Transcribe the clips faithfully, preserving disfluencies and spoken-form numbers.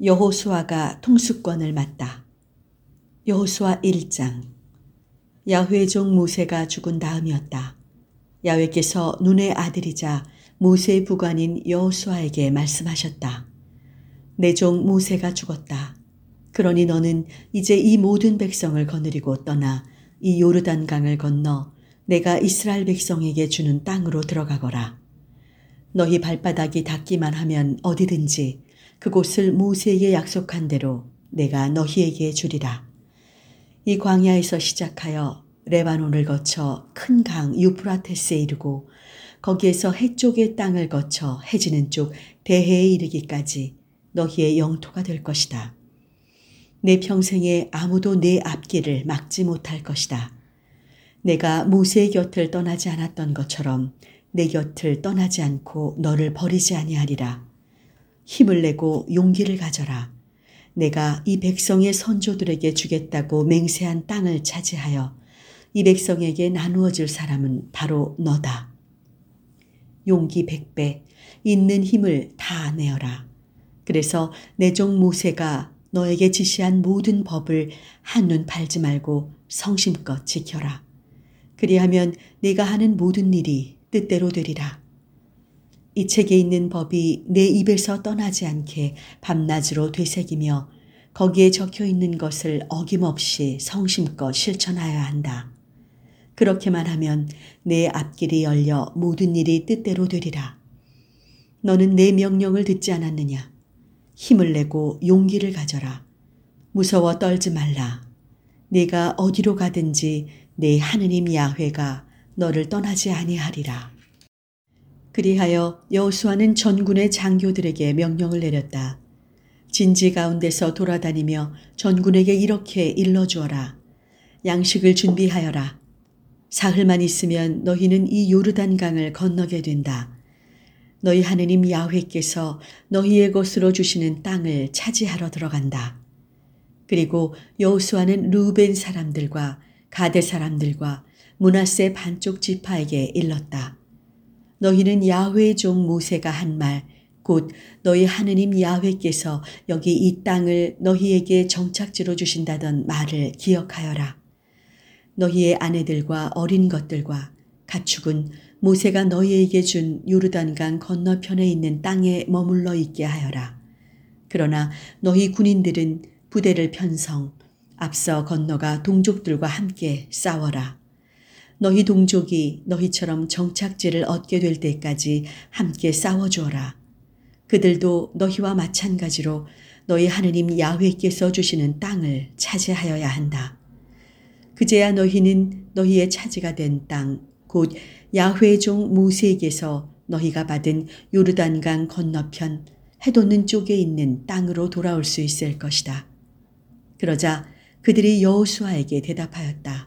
여호수아가 통수권을 맡다. 여호수아 일 장. 야훼의 종 모세가 죽은 다음이었다. 야훼께서 눈의 아들이자 모세의 부관인 여호수아에게 말씀하셨다. 내 종 모세가 죽었다. 그러니 너는 이제 이 모든 백성을 거느리고 떠나 이 요르단강을 건너 내가 이스라엘 백성에게 주는 땅으로 들어가거라. 너희 발바닥이 닿기만 하면 어디든지 그곳을 모세에게 약속한 대로 내가 너희에게 주리라. 이 광야에서 시작하여 레바논을 거쳐 큰 강 유프라테스에 이르고 거기에서 해쪽의 땅을 거쳐 해지는 쪽 대해에 이르기까지 너희의 영토가 될 것이다. 내 평생에 아무도 내 앞길을 막지 못할 것이다. 내가 모세의 곁을 떠나지 않았던 것처럼 내 곁을 떠나지 않고 너를 버리지 아니하리라. 힘을 내고 용기를 가져라. 내가 이 백성의 선조들에게 주겠다고 맹세한 땅을 차지하여 이 백성에게 나누어 줄 사람은 바로 너다. 용기 백배, 있는 힘을 다 내어라. 그래서 내 종 모세가 너에게 지시한 모든 법을 한눈 팔지 말고 성심껏 지켜라. 그리하면 네가 하는 모든 일이 뜻대로 되리라. 이 책에 있는 법이 내 입에서 떠나지 않게 밤낮으로 되새기며 거기에 적혀 있는 것을 어김없이 성심껏 실천하여야 한다. 그렇게만 하면 내 앞길이 열려 모든 일이 뜻대로 되리라. 너는 내 명령을 듣지 않았느냐? 힘을 내고 용기를 가져라. 무서워 떨지 말라. 네가 어디로 가든지 내 하느님 야훼가 너를 떠나지 아니하리라. 그리하여 여호수아는 전군의 장교들에게 명령을 내렸다. 진지 가운데서 돌아다니며 전군에게 이렇게 일러주어라. 양식을 준비하여라. 사흘만 있으면 너희는 이 요르단강을 건너게 된다. 너희 하느님 야훼께서 너희의 것으로 주시는 땅을 차지하러 들어간다. 그리고 여호수아는 르우벤 사람들과 가데 사람들과 므낫세 반쪽 지파에게 일렀다. 너희는 야훼의 종 모세가 한 말, 곧 너희 하느님 야훼께서 여기 이 땅을 너희에게 정착지로 주신다던 말을 기억하여라. 너희의 아내들과 어린 것들과 가축은 모세가 너희에게 준 요르단강 건너편에 있는 땅에 머물러 있게 하여라. 그러나 너희 군인들은 부대를 편성, 앞서 건너가 동족들과 함께 싸워라. 너희 동족이 너희처럼 정착지를 얻게 될 때까지 함께 싸워주어라. 그들도 너희와 마찬가지로 너희 하느님 야훼께서 주시는 땅을 차지하여야 한다. 그제야 너희는 너희의 차지가 된 땅, 곧 야훼의 종 모세에게서 너희가 받은 요르단강 건너편 해돋는 쪽에 있는 땅으로 돌아올 수 있을 것이다. 그러자 그들이 여호수아에게 대답하였다.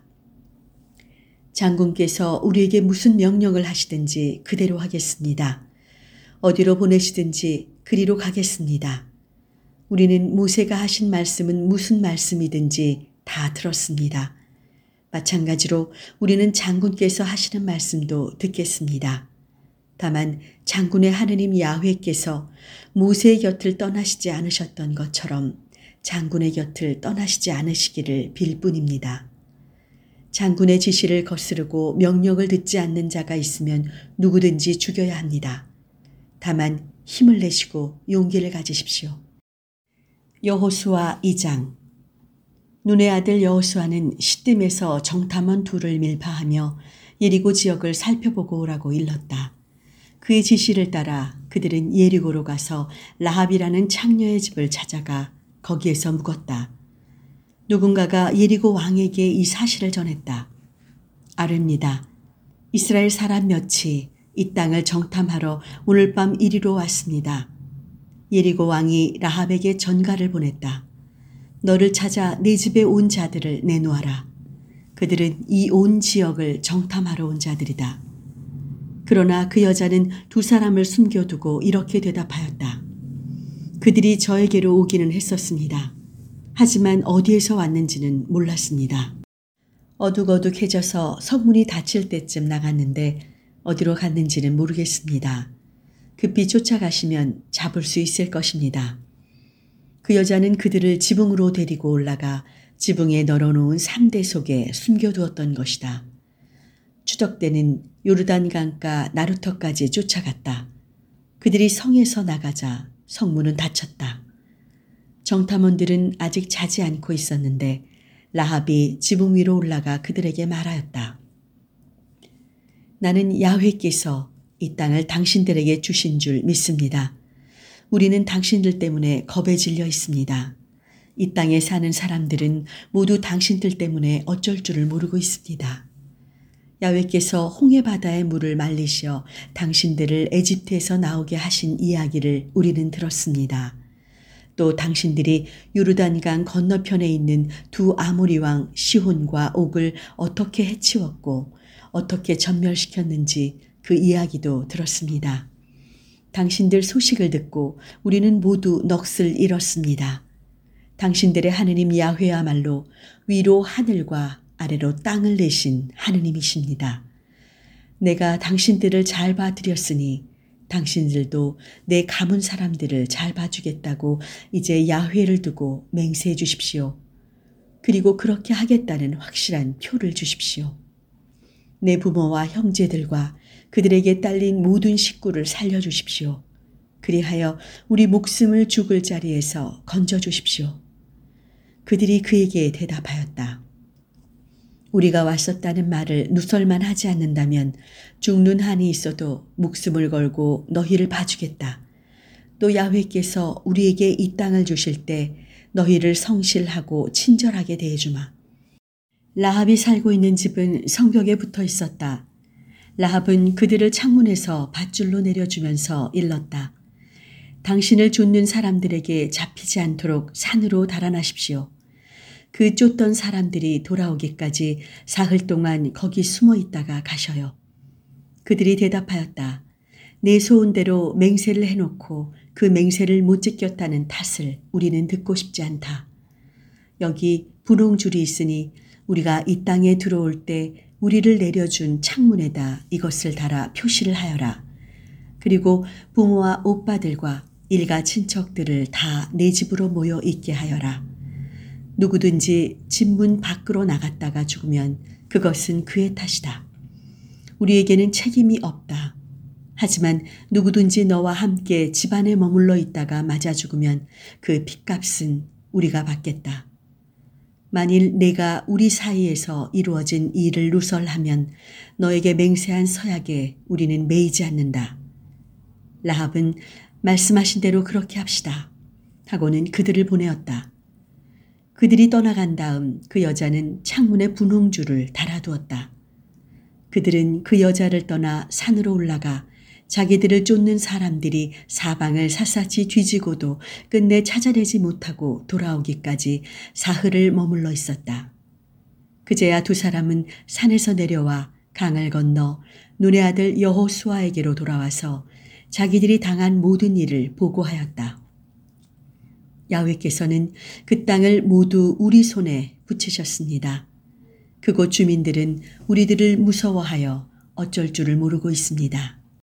장군께서 우리에게 무슨 명령을 하시든지 그대로 하겠습니다. 어디로 보내시든지 그리로 가겠습니다. 우리는 모세가 하신 말씀은 무슨 말씀이든지 다 들었습니다. 마찬가지로 우리는 장군께서 하시는 말씀도 듣겠습니다. 다만 장군의 하느님 야훼께서 모세의 곁을 떠나시지 않으셨던 것처럼 장군의 곁을 떠나시지 않으시기를 빌 뿐입니다. 장군의 지시를 거스르고 명령을 듣지 않는 자가 있으면 누구든지 죽여야 합니다. 다만 힘을 내시고 용기를 가지십시오. 여호수아 이 장. 눈의 아들 여호수아는 시딤에서 정탐원 둘을 밀파하며 예리고 지역을 살펴보고 오라고 일렀다. 그의 지시를 따라 그들은 예리고로 가서 라합이라는 창녀의 집을 찾아가 거기에서 묵었다. 누군가가 예리고 왕에게 이 사실을 전했다. 아릅니다. 이스라엘 사람 몇이 이 땅을 정탐하러 오늘 밤 이리로 왔습니다. 예리고 왕이 라합에게 전가를 보냈다. 너를 찾아 내 집에 온 자들을 내놓아라. 그들은 이 온 지역을 정탐하러 온 자들이다. 그러나 그 여자는 두 사람을 숨겨두고 이렇게 대답하였다. 그들이 저에게로 오기는 했었습니다. 하지만 어디에서 왔는지는 몰랐습니다. 어둑어둑해져서 성문이 닫힐 때쯤 나갔는데 어디로 갔는지는 모르겠습니다. 급히 쫓아가시면 잡을 수 있을 것입니다. 그 여자는 그들을 지붕으로 데리고 올라가 지붕에 널어놓은 삼대 속에 숨겨두었던 것이다. 추적대는 요르단강가 나루터까지 쫓아갔다. 그들이 성에서 나가자 성문은 닫혔다. 정탐원들은 아직 자지 않고 있었는데 라합이 지붕 위로 올라가 그들에게 말하였다. 나는 야훼께서 이 땅을 당신들에게 주신 줄 믿습니다. 우리는 당신들 때문에 겁에 질려 있습니다. 이 땅에 사는 사람들은 모두 당신들 때문에 어쩔 줄을 모르고 있습니다. 야훼께서 홍해 바다의 물을 말리시어 당신들을 에집트에서 나오게 하신 이야기를 우리는 들었습니다. 또 당신들이 요르단강 건너편에 있는 두 아모리 왕 시혼과 옥을 어떻게 해치웠고 어떻게 전멸시켰는지 그 이야기도 들었습니다. 당신들 소식을 듣고 우리는 모두 넋을 잃었습니다. 당신들의 하느님 야훼야말로 위로 하늘과 아래로 땅을 내신 하느님이십니다. 내가 당신들을 잘 봐드렸으니 당신들도 내 가문 사람들을 잘 봐주겠다고 이제 야훼를 두고 맹세해 주십시오. 그리고 그렇게 하겠다는 확실한 표를 주십시오. 내 부모와 형제들과 그들에게 딸린 모든 식구를 살려주십시오. 그리하여 우리 목숨을 죽을 자리에서 건져주십시오. 그들이 그에게 대답하였다. 우리가 왔었다는 말을 누설만 하지 않는다면 죽는 한이 있어도 목숨을 걸고 너희를 봐주겠다. 또 야훼께서 우리에게 이 땅을 주실 때 너희를 성실하고 친절하게 대해주마. 라합이 살고 있는 집은 성벽에 붙어 있었다. 라합은 그들을 창문에서 밧줄로 내려주면서 일렀다. 당신을 쫓는 사람들에게 잡히지 않도록 산으로 달아나십시오. 그 쫓던 사람들이 돌아오기까지 사흘 동안 거기 숨어 있다가 가셔요. 그들이 대답하였다. 내 소원대로 맹세를 해놓고 그 맹세를 못 지켰다는 탓을 우리는 듣고 싶지 않다. 여기 분홍줄이 있으니 우리가 이 땅에 들어올 때 우리를 내려준 창문에다 이것을 달아 표시를 하여라. 그리고 부모와 오빠들과 일가 친척들을 다 내 집으로 모여 있게 하여라. 누구든지 집 문 밖으로 나갔다가 죽으면 그것은 그의 탓이다. 우리에게는 책임이 없다. 하지만 누구든지 너와 함께 집안에 머물러 있다가 맞아 죽으면 그 핏값은 우리가 받겠다. 만일 내가 우리 사이에서 이루어진 일을 누설하면 너에게 맹세한 서약에 우리는 매이지 않는다. 라합은 말씀하신 대로 그렇게 합시다. 하고는 그들을 보내었다. 그들이 떠나간 다음 그 여자는 창문에 분홍줄을 달아두었다. 그들은 그 여자를 떠나 산으로 올라가 자기들을 쫓는 사람들이 사방을 샅샅이 뒤지고도 끝내 찾아내지 못하고 돌아오기까지 사흘을 머물러 있었다. 그제야 두 사람은 산에서 내려와 강을 건너 눈의 아들 여호수아에게로 돌아와서 자기들이 당한 모든 일을 보고하였다. 야훼께서는 그 땅을 모두 우리 손에 붙이셨습니다. 그곳 주민들은 우리들을 무서워하여 어쩔 줄을 모르고 있습니다.